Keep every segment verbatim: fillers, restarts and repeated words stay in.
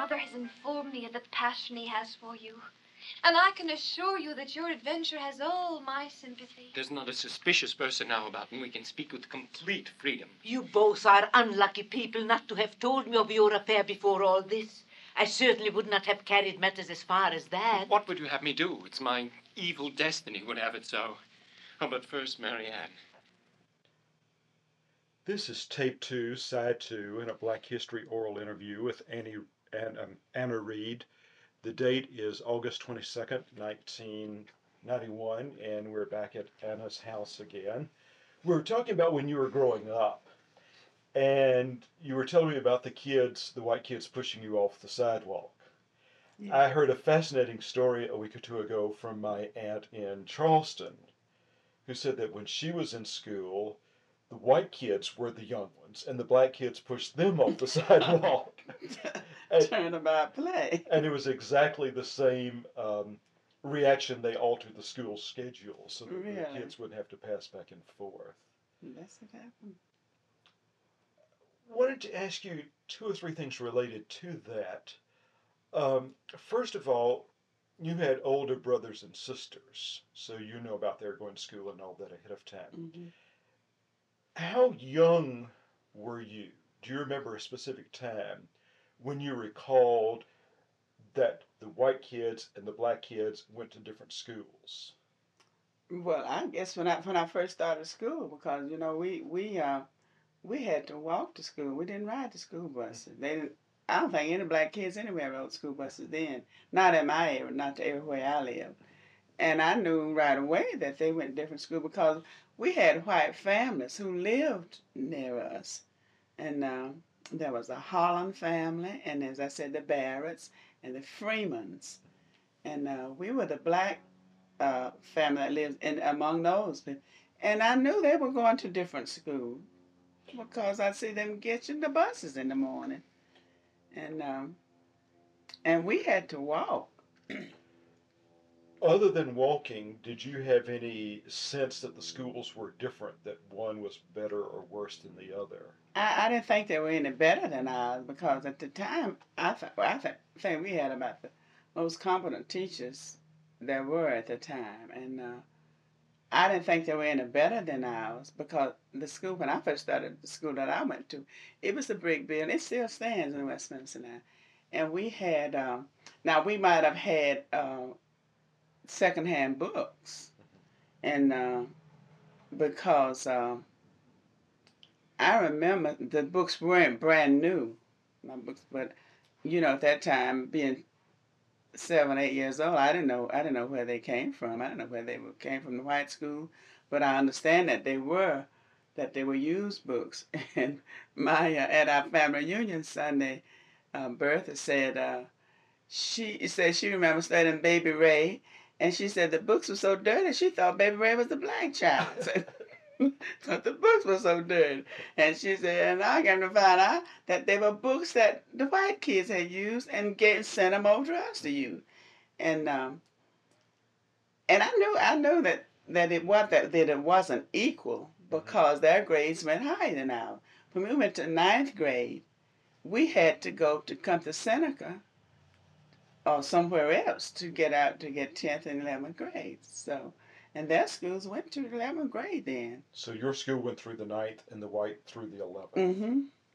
brother has informed me of the passion he has for you. And I can assure you that your adventure has all my sympathy. There's not a suspicious person now about, and we can speak with complete freedom. You both are unlucky people not to have told me of your affair before all this. I certainly would not have carried matters as far as that. What would you have me do? It's my evil destiny would have it so. Oh, but first, Marianne. This is tape two, side two, in a Black History oral interview with Annie and um, Anna Reed. The date is August twenty-second, nineteen ninety-one, and we're back at Anna's house again. We were talking about when you were growing up, and you were telling me about the kids, the white kids pushing you off the sidewalk. Yeah. I heard a fascinating story a week or two ago from my aunt in Charleston, who said that when she was in school, the white kids were the young ones, and the black kids pushed them off the sidewalk. and, Turnabout play. And it was exactly the same um, reaction. They altered the school schedule so that really? the kids wouldn't have to pass back and forth. That's what happened. I wanted to ask you two or three things related to that. Um, first of all, you had older brothers and sisters, so you know about their going to school and all that ahead of time. Mm-hmm. How young were you? Do you remember a specific time when you recalled that the white kids and the black kids went to different schools? Well, I guess when I when I first started school, because you know we we uh we had to walk to school. We didn't ride the school buses. They didn't. I don't think any black kids anywhere rode school buses then. Not in my area, not everywhere I lived. And I knew right away that they went to different schools because we had white families who lived near us. And uh, there was a Holland family, and as I said, the Barretts and the Freemans. And uh, we were the black uh, family that lived in among those. And I knew they were going to different schools because I see them getting the buses in the morning. And um, and we had to walk. Other than walking, did you have any sense that the schools were different, that one was better or worse than the other? I, I didn't think they were any better than ours because at the time, I, th- I th- think we had about the most competent teachers there were at the time. And uh, I didn't think they were any better than ours because the school, when I first started the school that I went to, it was a brick building. It still stands in Westminster now. And we had, um, now we might have had uh, secondhand books. And uh, because uh, I remember the books weren't brand new, my books, but you know, at that time, being seven, eight years old, I didn't know, I didn't know where they came from. I didn't know where they were, came from, the white school, but I understand that they were, that they were used books. And my, uh, at our family reunion Sunday, uh, Bertha said, uh, she said she remembers studying Baby Ray, and she said the books were so dirty, she thought Baby Ray was a black child. But the books were so dirty. And she said, and I came to find out that they were books that the white kids had used and get, sent them over to us to use. And um, and I knew I knew that, that it was that, that it wasn't equal because their grades went higher than ours. When we went to ninth grade, we had to go to come to Seneca or somewhere else to get out to get tenth and eleventh grades. So. And their schools went to eleventh grade then. So your school went through the ninth and the white through the eleventh. Mm-hmm.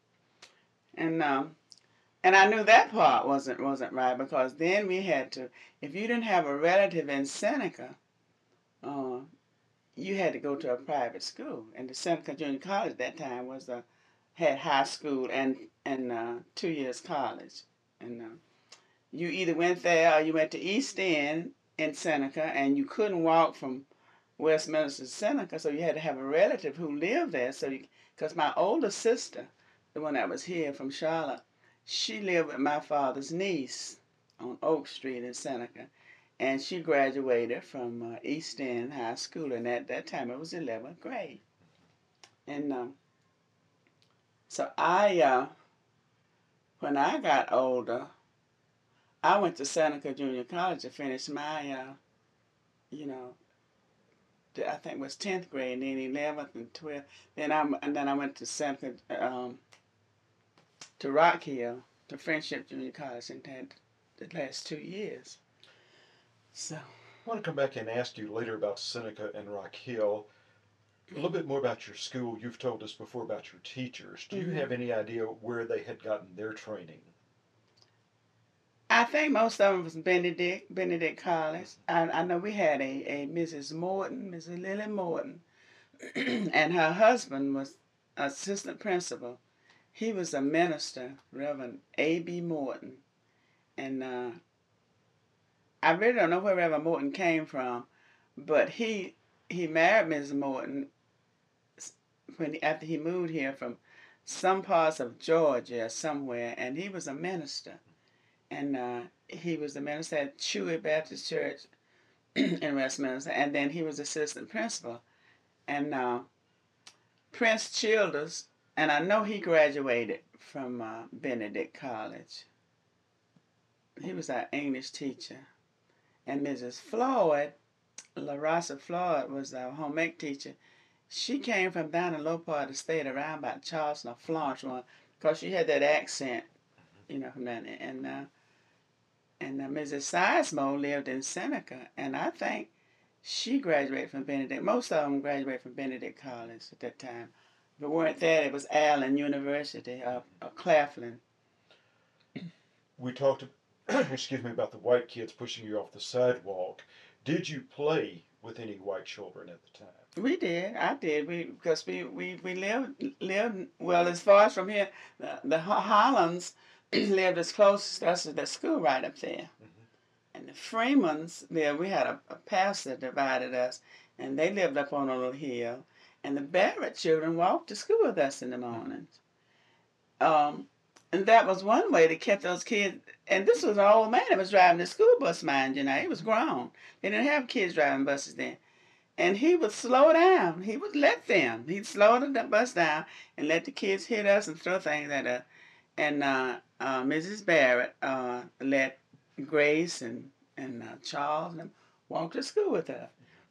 And um, and I knew that part wasn't wasn't right because then we had to, if you didn't have a relative in Seneca, uh, you had to go to a private school. And the Seneca Junior College at that time was a had high school and and uh, two years college. And uh, you either went there or you went to East End in Seneca, and you couldn't walk from Westminster to Seneca, so you had to have a relative who lived there. So, because my older sister, the one that was here from Charlotte, she lived with my father's niece on Oak Street in Seneca, and she graduated from uh, East End High School, and at that time it was eleventh grade. And um, so I, uh, when I got older, I went to Seneca Junior College to finish my, uh, you know, I think it was tenth grade, and then eleventh and twelfth. Then I and then I went to Seneca, um, to Rock Hill to Friendship Junior College and had the last two years. So. I want to come back and ask you later about Seneca and Rock Hill. A little bit more about your school. You've told us before about your teachers. Do you Mm-hmm. have any idea where they had gotten their training? I think most of them was Benedict, Benedict College. I, I know we had a, a Missus Morton, Missus Lily Morton, and her husband was assistant principal. He was a minister, Reverend A B Morton. And uh, I really don't know where Reverend Morton came from, but he he married Missus Morton when he, after he moved here from some parts of Georgia somewhere, and he was a minister. And uh, he was the minister at Chewy Baptist Church in Westminster, and then he was assistant principal. And uh, Prince Childers, and I know he graduated from uh, Benedict College. He was our English teacher. And Missus Floyd, LaRosa Floyd, was our home ec teacher. She came from down in the low part of the state, around by Charleston or Florence, because she had that accent, you know, from down there. And, uh, and uh, Missus Sizemore lived in Seneca, and I think she graduated from Benedict. Most of them graduated from Benedict College at that time. If it weren't that, it was Allen University of, of Claflin. We talked, excuse me, about the white kids pushing you off the sidewalk. Did you play with any white children at the time? We did. I did. We because we, we, we lived lived well as far as from here. The, the Hollands lived as close to us as the school right up there, mm-hmm. and the Freemans lived. We had a, a pastor that divided us, and they lived up on a little hill. And the Barrett children walked to school with us in the mornings. Um, and that was one way to keep those kids. And this was an old man that was driving the school bus, mind you. Now he was grown. They didn't have kids driving buses then. And he would slow down. He would let them. He'd slow the bus down and let the kids hit us and throw things at us. And uh, uh, Missus Barrett uh, let Grace and, and uh, Charles and them walk to school with us.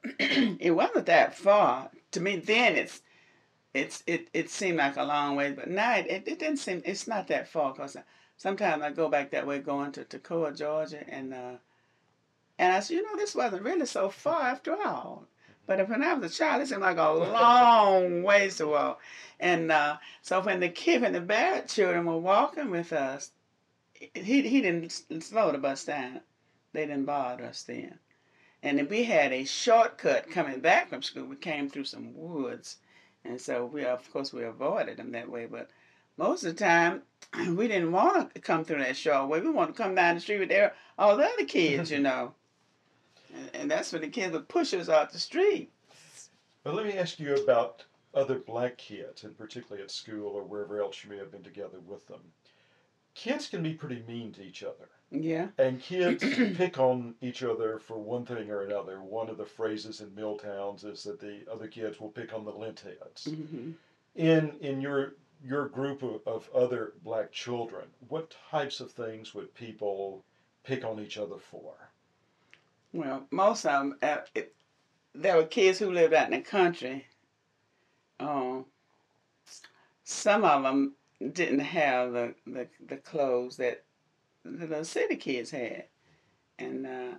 It wasn't that far. To me, then it's it's it, it seemed like a long way, but now it, it, it didn't seem, it's not that far, because sometimes I go back that way going to Toccoa, Georgia, and uh, and I said, you know, this wasn't really so far after all. But when I was a child, it seemed like a long ways to walk. And uh, so when the kid, when the Barrett children were walking with us, he he didn't slow the bus down. They didn't bother us then. And if we had a shortcut coming back from school, we came through some woods. And so, we of course, we avoided them that way. But most of the time, we didn't want to come through that short way. We wanted to come down the street with their, all the other kids, you know. And, and that's when the kids would push us out the street. But let me ask you about other black kids, and particularly at school or wherever else you may have been together with them. Kids can be pretty mean to each other. Yeah. And kids pick on each other for one thing or another. One of the phrases in mill towns is that the other kids will pick on the lint heads. Mm-hmm. In in your your group of, of other black children, what types of things would people pick on each other for? Well, most of them, uh, it, there were kids who lived out in the country. Um, some of them didn't have the, the, the clothes that the, the city kids had. And uh,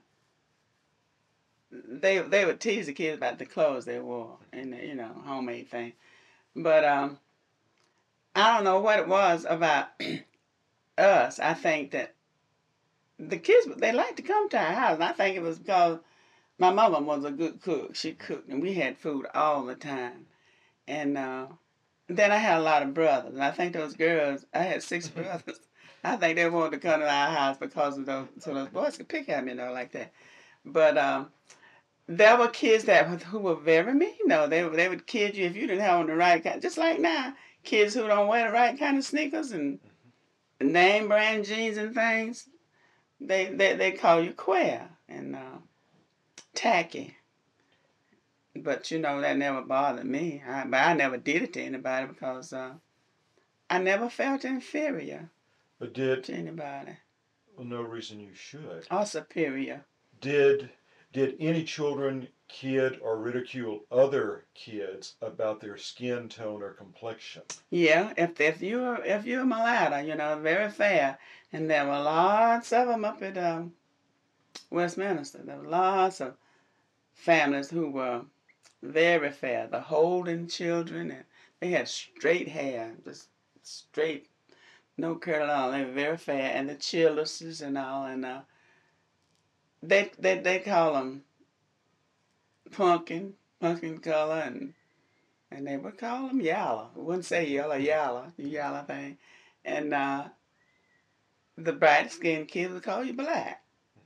they they would tease the kids about the clothes they wore and, the, you know, homemade thing. But um, I don't know what it was about us. I think that the kids, they liked to come to our house. And I think it was because my mother was a good cook. She cooked, and we had food all the time. And uh, then I had a lot of brothers. And I think those girls, I had six brothers. I think they wanted to come to our house because of those, so those boys could pick at me, you know, like that. But um, there were kids that who were very mean, though. They, they would kid you if you didn't have on the right kind. Just like now, kids who don't wear the right kind of sneakers and name brand jeans and things, they they, they call you queer and uh, tacky. But, you know, that never bothered me. I, but I never did it to anybody because uh, I never felt inferior But did, to anybody. well, no reason you should. Or superior. Did, Did any children kid or ridicule other kids about their skin tone or complexion? Yeah, if if you were if you're a mulatto, you know, very fair, and there were lots of them up at um, Westminster. There were lots of families who were very fair. The Holden children, and they had straight hair, just straight, no curl at all. They were very fair, and the Chillises and all, and uh, they they they call them pumpkin, pumpkin color, and and they would call them yellow. Wouldn't say yellow, yellow, the yellow thing, and uh, the bright skinned kids would call you black.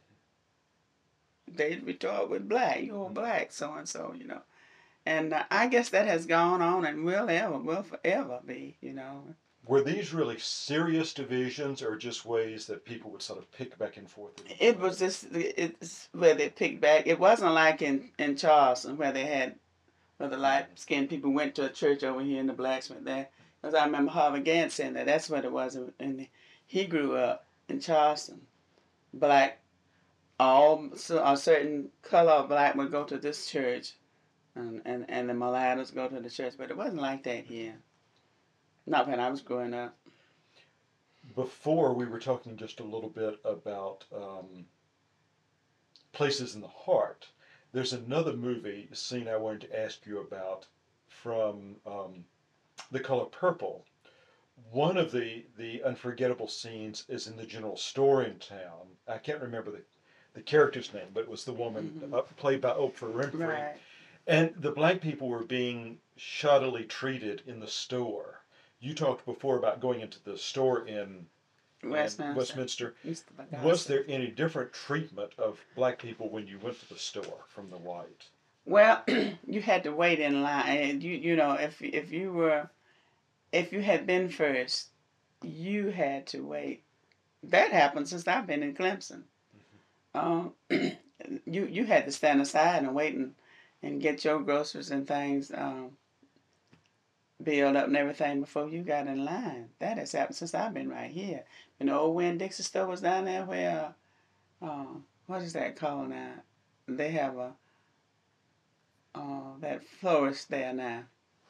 They'd retort with black, you old black, so and so, you know. And uh, I guess that has gone on and will ever, will forever be, you know. Were these really serious divisions or just ways that people would sort of pick back and forth? It was just, it's where they picked back. It wasn't like in, in Charleston where they had, where the light-skinned people went to a church over here in the blacksmith there. Because I remember Harvey Gantt saying that that's what it was. And he grew up in Charleston. Black, all, so a certain color of black would go to this church. And, and, and the mulattoes go to the church. But it wasn't like that here. Not when I was growing up. Before, we were talking just a little bit about um, places in the heart. There's another movie scene I wanted to ask you about from um, The Color Purple. One of the, the unforgettable scenes is in the general store in town. I can't remember the, the character's name, but it was the woman mm-hmm. uh, played by Oprah Winfrey. Right. And the black people were being shoddily treated in the store. You talked before about going into the store in Westminster. Westminster. Was there any different treatment of black people when you went to the store from the white? Well, you had to wait in line, and you you know if if you were if you had been first, you had to wait. That happened since I've been in Clemson. Mm-hmm. Um, you you had to stand aside and wait and, and get your groceries and things. Um, build up and everything before you got in line. That has happened since I've been right here. You know, old Winn-Dixie store was down there where, uh, what is that called now? They have a, uh, that florist there now.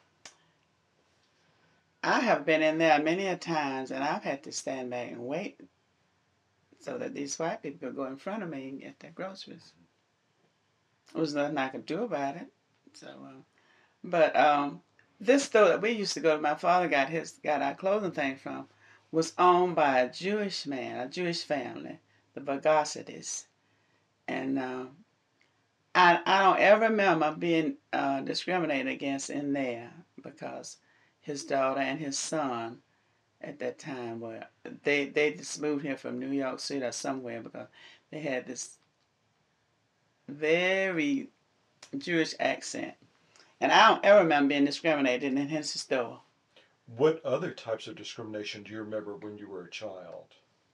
I have been in there many a times and I've had to stand back and wait so that these white people could go in front of me and get their groceries. There was nothing I could do about it. So, uh, but, um, this store that we used to go to, my father got his got our clothing thing from, was owned by a Jewish man, a Jewish family, the Bagosities. And uh, I I don't ever remember being uh, discriminated against in there because his daughter and his son at that time were, they, they just moved here from New York City or somewhere because they had this very Jewish accent. And I don't ever remember being discriminated in his store. What other types of discrimination do you remember when you were a child?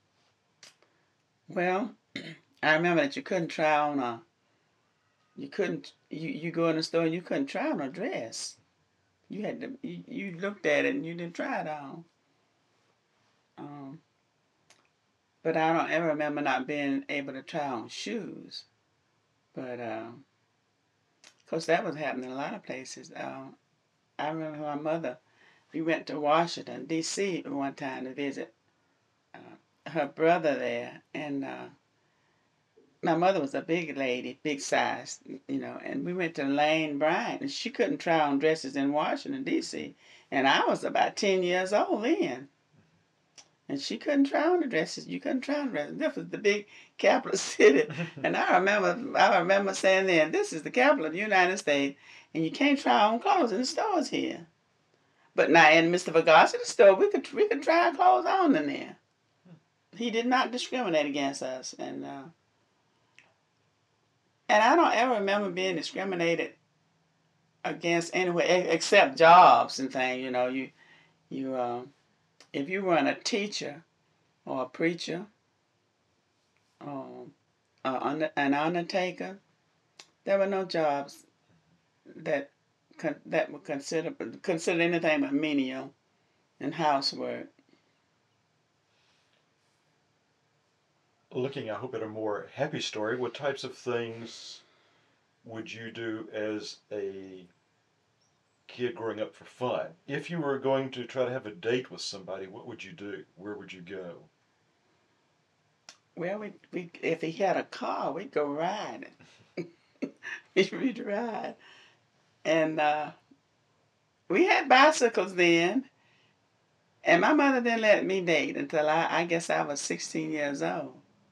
Well, I remember that you couldn't try on a, you couldn't, you, you go in the store and you couldn't try on a dress. You had to, you, you looked at it and you didn't try it on. Um, but I don't ever remember not being able to try on shoes. But, um, of course, that was happening in a lot of places. Uh, I remember my mother, we went to Washington, D C one time to visit uh, her brother there. And uh, my mother was a big lady, big size, you know, and we went to Lane Bryant, and she couldn't try on dresses in Washington, D C And I was about ten years old then. And she couldn't try on the dresses. You couldn't try on dresses. This was the big capital city. And I remember I remember saying then, this is the capital of the United States, and you can't try on clothes in the stores here. But now in Mister Bagosity's store, we could we could try clothes on in there. He did not discriminate against us. And uh, and I don't ever remember being discriminated against anywhere except jobs and things. You know, you you uh, if you weren't a teacher or a preacher or uh, an undertaker, there were no jobs that that were considered considered anything but menial and housework. Looking, I hope, at a more happy story, what types of things would you do as a kid growing up for fun? If you were going to try to have a date with somebody, what would you do? Where would you go? Well, we, we if he had a car, we'd go riding. We'd ride. And uh, we had bicycles then. And my mother didn't let me date until I, I guess I was sixteen years old.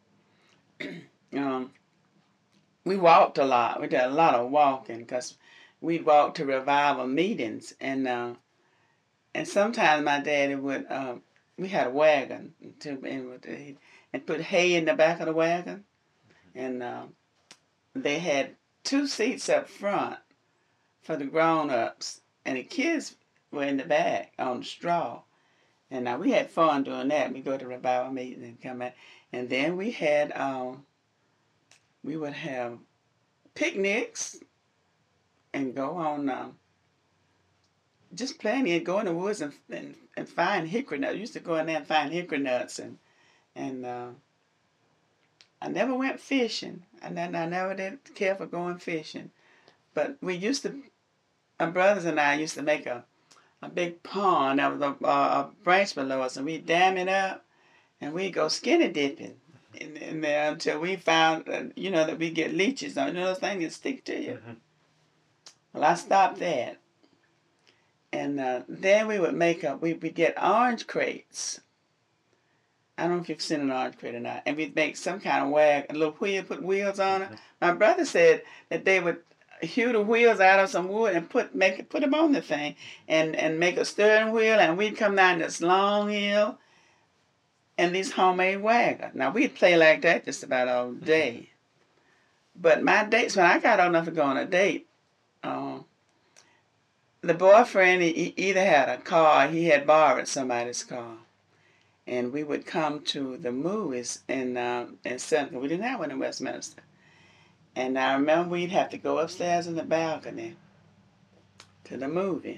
um, we walked a lot. We did a lot of walking because we'd walk to revival meetings. And uh, and sometimes my daddy would, uh, we had a wagon to, and, and put hay in the back of the wagon. And uh, they had two seats up front for the grown-ups. And the kids were in the back on the straw. And now we had fun doing that. We go to revival meeting and come back. And then we had, um, we would have picnics and go on, um, just playing and go in the woods and, and, and find hickory nuts. I used to go in there and find hickory nuts. And, and uh, I never went fishing. And then I never did care for going fishing. But we used to, my brothers and I used to make a a big pond that was a, a, a branch below us, and we'd dam it up, and we'd go skinny dipping in, in there until we found, uh, you know, that we get leeches on. You know those things that stick to you? Mm-hmm. Well, I stopped that. And uh, then we would make up, we would get orange crates. I don't know if you've seen an orange crate or not. And we'd make some kind of wag, a little wheel, put wheels on it. Mm-hmm. My brother said that they would hew the wheels out of some wood and put make it put them on the thing and and make a steering wheel, and we'd come down this long hill and these homemade wagons. Now we'd play like that just about all day. But my dates, when I got old enough to go on a date, um, the boyfriend he either had a car or he had borrowed somebody's car, and we would come to the movies in um, in Seneca. We didn't have one in Westminster. And I remember we'd have to go upstairs in the balcony to the movie.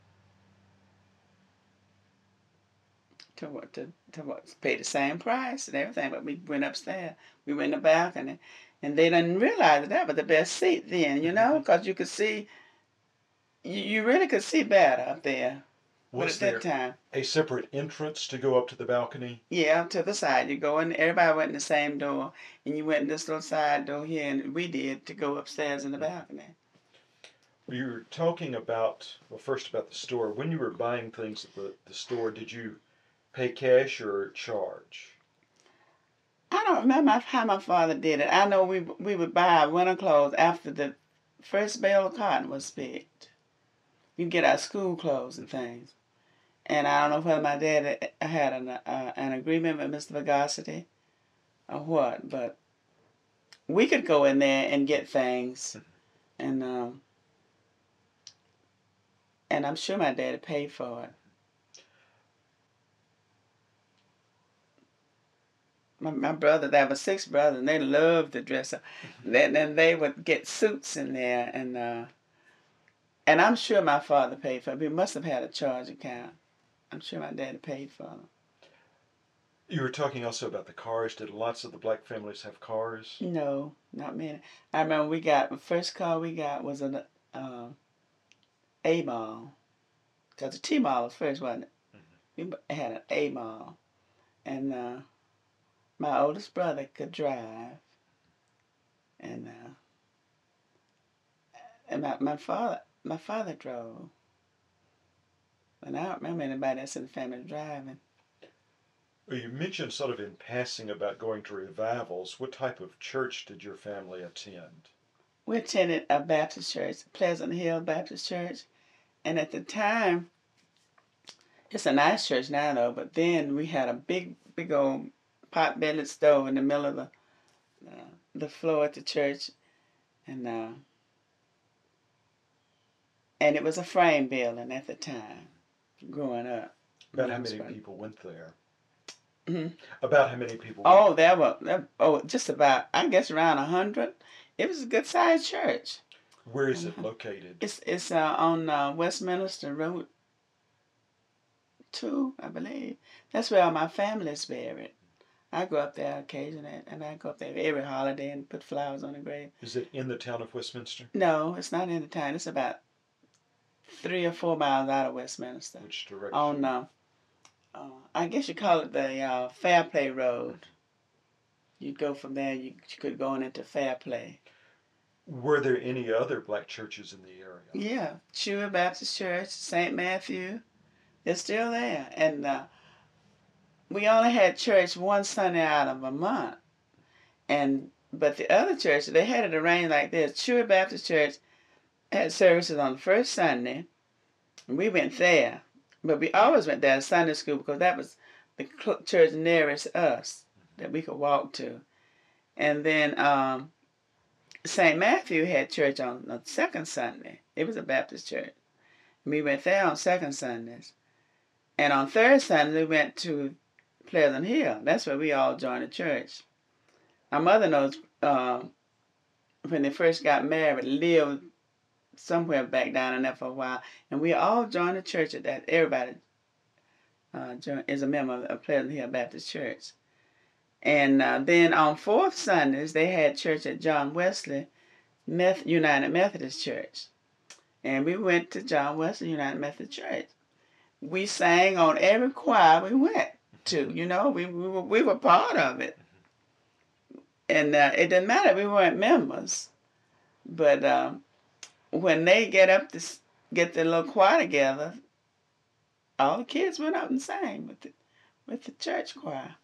To what? To, to what? Pay the same price and everything, but we went upstairs. We went in the balcony. And they didn't realize that that was the best seat then, you know, because you could see, you, you really could see better up there. Was but at there that time, a separate entrance to go up to the balcony? Yeah, to the side. You go in, everybody went in the same door, and you went in this little side door here, and we did to go upstairs in the balcony. You were talking about, well, first about the store. When you were buying things at the, the store, did you pay cash or charge? I don't remember how my father did it. I know we we would buy winter clothes after the first bale of cotton was picked. We'd get our school clothes and things. And I don't know whether my dad had an uh, an agreement with Mister Vigosity or what, but we could go in there and get things, and um, and I'm sure my dad paid for it. My, my brother, there were six brothers, and they loved to dress up. Then then they would get suits in there, and uh, and I'm sure my father paid for it. We must have had a charge account. I'm sure my dad paid for them. You were talking also about the cars. Did lots of the black families have cars? No, not many. I remember we got, the first car we got was an uh, A-Mall. Because the T-Mall was first, wasn't it? Mm-hmm. We had an A-Mall. And uh, my oldest brother could drive. And uh, and my, my father my father drove. And I don't remember anybody else in the family driving. Well, you mentioned sort of in passing about going to revivals. What type of church did your family attend? We attended a Baptist church, Pleasant Hill Baptist Church. And at the time, it's a nice church now though, but then we had a big, big old pot-bellied stove in the middle of the, uh, the floor at the church. And, uh, and it was a frame building at the time. Growing up. About how many people went there? Mm-hmm. About how many people Oh, went there were, there, oh, just about, I guess around a hundred. It was a good-sized church. Where is it located? It's it's uh, on uh, Westminster Road two, I believe. That's where all my family is buried. I go up there occasionally, and I go up there every holiday and put flowers on the grave. Is it in the town of Westminster? No, it's not in the town. It's about three or four miles out of Westminster. Which direction? On, uh, uh, I guess you call it the uh, Fairplay Road. You'd go from there, you, you could go on into Fairplay. Were there any other black churches in the area? Yeah, Chewy Baptist Church, Saint Matthew, they're still there. And uh, we only had church one Sunday out of a month. And but the other church, they had it arranged like this. Chewy Baptist Church had services on the first Sunday, and we went there. But we always went there to Sunday school because that was the church nearest us that we could walk to. And then um, Saint Matthew had church on the second Sunday. It was a Baptist church. We went there on second Sundays. And on third Sunday, we went to Pleasant Hill. That's where we all joined the church. My mother knows uh, when they first got married, lived somewhere back down in there for a while. And we all joined the church at that. Everybody uh, joined, is a member of Pleasant Hill Baptist Church. And uh, then on fourth Sundays, they had church at John Wesley Meth- United Methodist Church. And we went to John Wesley United Methodist Church. We sang on every choir we went to. You know, we, we, were, we were part of it. And uh, it didn't matter. We weren't members. But uh, when they get up to get their little choir together, all the kids went up and sang with the, with the church choir.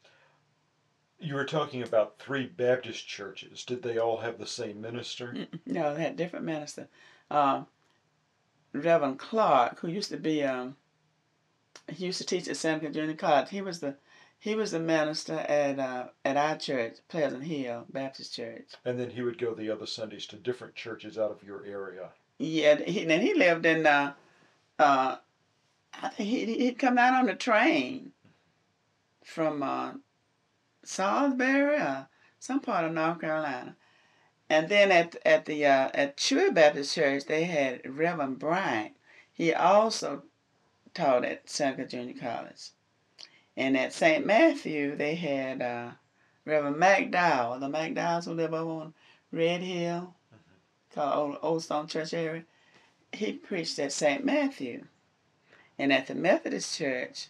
You were talking about three Baptist churches. Did they all have the same minister? No, they had different ministers. Uh, Reverend Clark, who used to be, um, he used to teach at Seneca Junior College. He was the he was the minister at uh, at our church, Pleasant Hill Baptist Church. And then he would go the other Sundays to different churches out of your area. Yeah, he, and he lived in. Uh, uh, I think he he'd come out on the train from uh, Salisbury, or some part of North Carolina. And then at at the uh, at Chewy Baptist Church, they had Reverend Bryant. He also taught at Seneca Junior College. And at Saint Matthew, they had uh, Reverend McDowell. The McDowells who live over on Red Hill, mm-hmm. called Old, Old Stone Church area. He preached at Saint Matthew. And at the Methodist Church,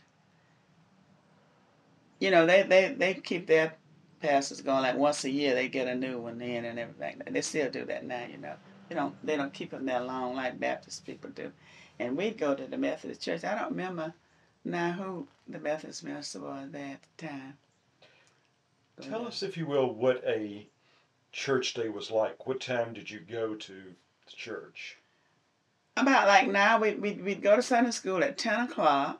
you know, they, they, they keep their pastors going like once a year. They get a new one in and everything. They still do that now, you know. They don't they don't keep them that long like Baptist people do. And we'd go to the Methodist Church. I don't remember now who the Methodist minister was there at the time. But, Tell uh, us, if you will, what a church day was like. What time did you go to the church? About like now, we, we'd, we'd go to Sunday school at ten o'clock.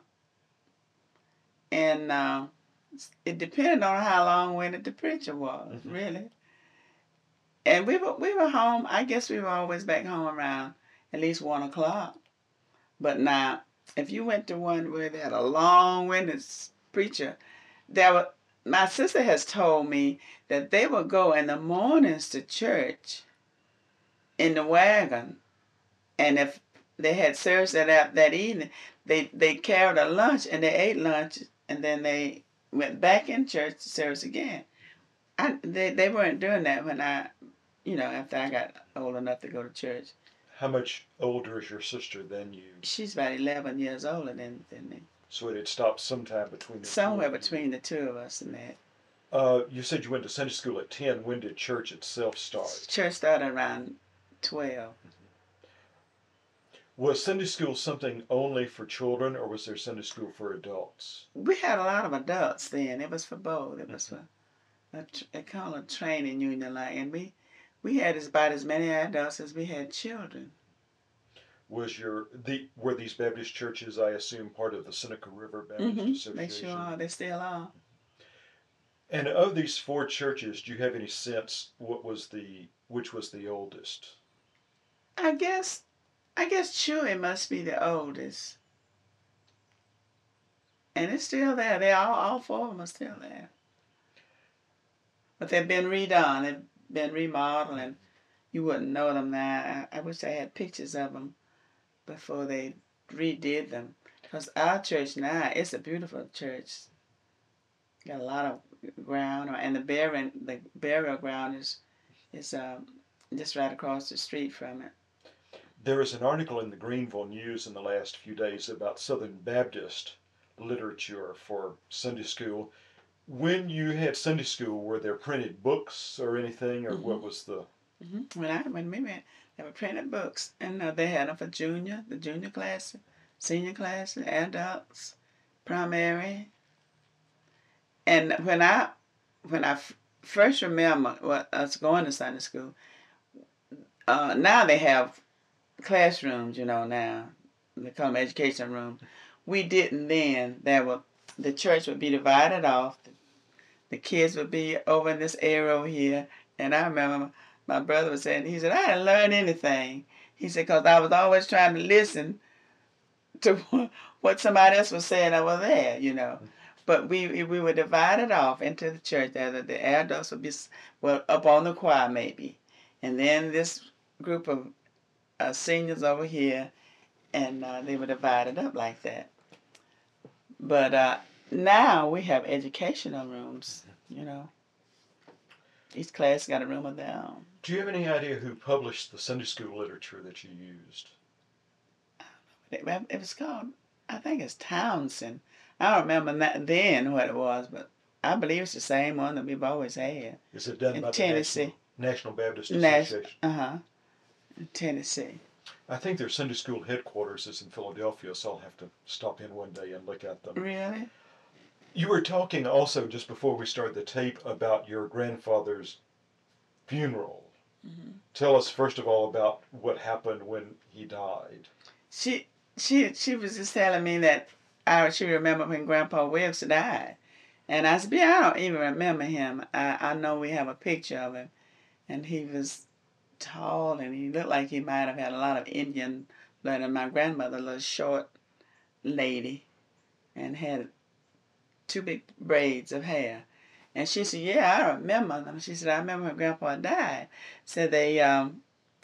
And uh, it depended on how long-winded the preacher was, mm-hmm. really. And we were, we were home, I guess we were always back home around at least one o'clock. But now, if you went to one where they had a long-winded preacher, there were, my sister has told me that they would go in the mornings to church in the wagon. And if they had service that, that evening, they, they carried a lunch and they ate lunch and then they went back in church to service again. I, they, they weren't doing that when I, you know, after I got old enough to go to church. How much older is your sister than you? She's about eleven years older than, than me. So it had stopped sometime between the Somewhere two of you. between the two of us and that. Uh, you said you went to Sunday school at ten. When did church itself start? Church started around twelve. Was Sunday school something only for children, or was there Sunday school for adults? We had a lot of adults then. It was for both. It was for a, a kind of training union, like, and we we had about as many adults as we had children. Was your the were these Baptist churches, I assume, part of the Seneca River Baptist Mm-hmm. Association? They sure are. They still are. And of these four churches, do you have any sense what was the which was the oldest? I guess. I guess Chewy must be the oldest. And it's still there. They all, all four of them are still there. But they've been redone. They've been remodeled, and you wouldn't know them now. I, I wish I had pictures of them before they redid them. Because our church now, it's a beautiful church. Got a lot of ground, or and the burial the burial ground is is um, just right across the street from it. There was an article in the Greenville News in the last few days about Southern Baptist literature for Sunday school. When you had Sunday school, were there printed books or anything, or Mm-hmm. what was the? Mm-hmm. When I when we went, there were printed books, and uh, they had them for junior, the junior class, senior class, adults, primary. And when I when I f- first remember what us going to Sunday school, uh, now they have classrooms, you know. Now they call them education room. We didn't then. There were the church would be divided off. The, the kids would be over in this area over here, and I remember my brother was saying, he said, I didn't learn anything. He said, because I was always trying to listen to what somebody else was saying over there, you know. But we we were divided off into the church. The, the adults would be, well, up on the choir maybe. And then this group of uh, seniors over here, and uh, they were divided up like that. But uh, now we have educational rooms, you know. Each class got a room of their own. Do you have any idea who published the Sunday school literature that you used? It, it was called, I think it's Townsend. I don't remember that then what it was, but I believe it's the same one that we've always had. Is it done in by Tennessee. the National, National Baptist Nas- Association? uh-huh. In Tennessee. I think their Sunday school headquarters is in Philadelphia, so I'll have to stop in one day and look at them. Really? You were talking also just before we started the tape about your grandfather's funeral. Mm-hmm. Tell us first of all about what happened when he died. She she she was just telling me that I she remembered when Grandpa Wilkes died, and I said, "Yeah, I don't even remember him. I I know we have a picture of him, and he was tall, and he looked like he might have had a lot of Indian blood. And my grandmother, a little short lady, and had two big braids of hair." And she said, "Yeah, I remember them." She said, "I remember when Grandpa died." So they um,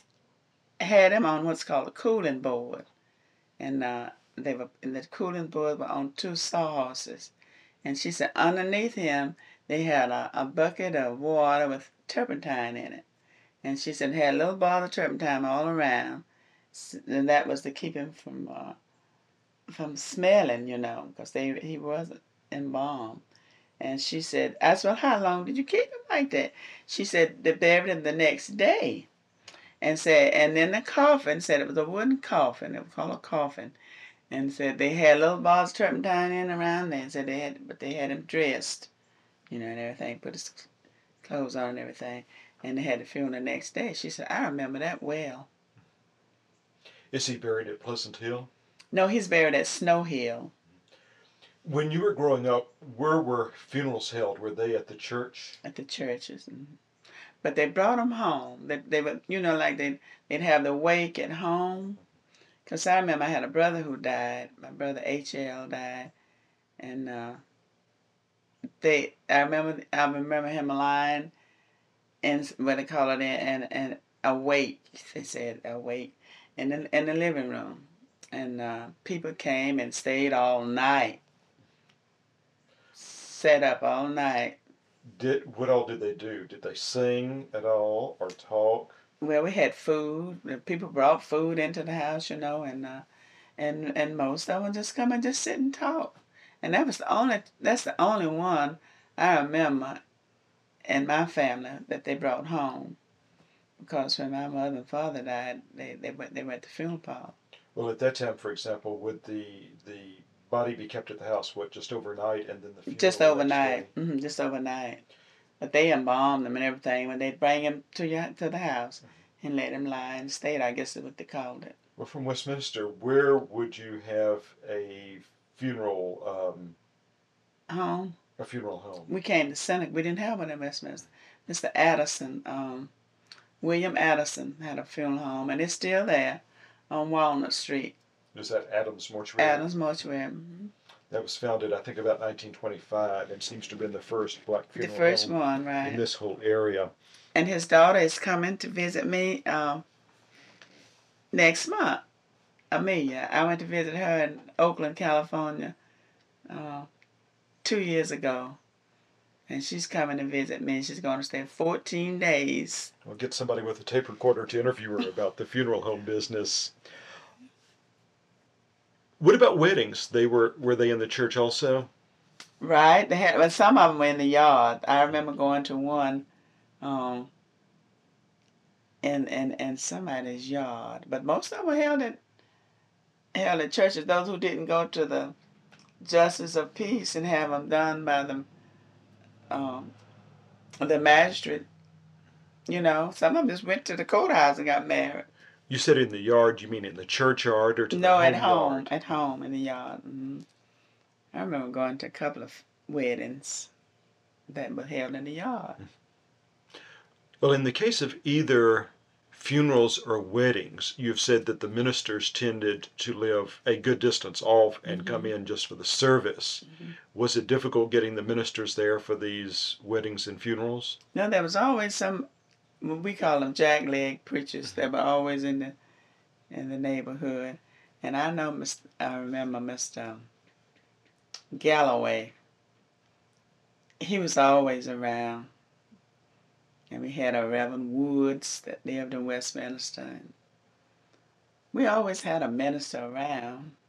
had him on what's called a cooling board. And uh, they were in the cooling board were on two sawhorses. And she said underneath him they had a, a bucket of water with turpentine in it. And she said it had a little bottle of turpentine all around. And that was to keep him from uh, from smelling, you know, because they he wasn't embalmed. And she said, I said, well, how long did you keep him like that? She said they buried him the next day. And said, and then the coffin, said it was a wooden coffin, it was called a coffin, and said they had little bottles of turpentine in around there, and said they had, but they had him dressed, you know, and everything, put his clothes on and everything, and they had the funeral the next day. She said, I remember that well. Is he buried at Pleasant Hill? No, he's buried at Snow Hill. When you were growing up, where were funerals held? Were they at the church? At the churches. Mm-hmm. But they brought him home. They, they would, you know, like they'd, they'd have the wake at home. Because I remember I had a brother who died. My brother H L died. And uh, they, I remember I remember him lying in, what they call it, and and awake, they said, awake, in the, in the living room. And uh, people came and stayed all night. Sat up all night. Did what all did they do? Did they sing at all or talk? Well, we had food. People brought food into the house, you know, and uh, and and most of them just come and just sit and talk. And that was the only. That's the only one I remember in my family that they brought home, because when my mother and father died, they they went they went to funeral parlor. Well, at that time, for example, would the the body be kept at the house, what, just overnight, and then the funeral Just the next overnight. day? Mm-hmm, just overnight. But they embalmed them and everything when they'd bring him to your, to the house and let him lie and stay. I guess is what they called it. Well, from Westminster, where would you have a funeral um, Home. a funeral home? We came to Seneca. We didn't have one in Westminster. Mister Addison, um, William Addison had a funeral home, and it's still there on Walnut Street. Is that Adams Mortuary? Adams Mortuary. Mm-hmm. That was founded, I think, about nineteen twenty-five, and seems to have been the first black The funeral first home one, right. in this whole area. And his daughter is coming to visit me uh, next month, Amelia. I went to visit her in Oakland, California, uh, two years ago. And she's coming to visit me. She's going to stay fourteen days. We'll get somebody with a tape recorder to interview her about the funeral home business. What about weddings? They were were they in the church also? Right? They had, well, some of them were in the yard. I remember going to one um, in, in, in somebody's yard. But most of them were held at, held at churches. Those who didn't go to the justice of peace and have them done by the um, the magistrate. You know, some of them just went to the courthouse and got married. You said in the yard, you mean in the churchyard or to No, the at home home. yard? At home in the yard. hmm I remember going to a couple of weddings that were held in the yard. Well, in the case of either funerals or weddings, you've said that the ministers tended to live a good distance off and come in just for the service. Was it difficult getting the ministers there for these weddings and funerals? No, there was always some, we call them jackleg preachers. They were always in the in the neighborhood. And I know, Mister I remember Mister Galloway. He was always around. And we had a Reverend Woods that lived in Westminster. We always had a minister around.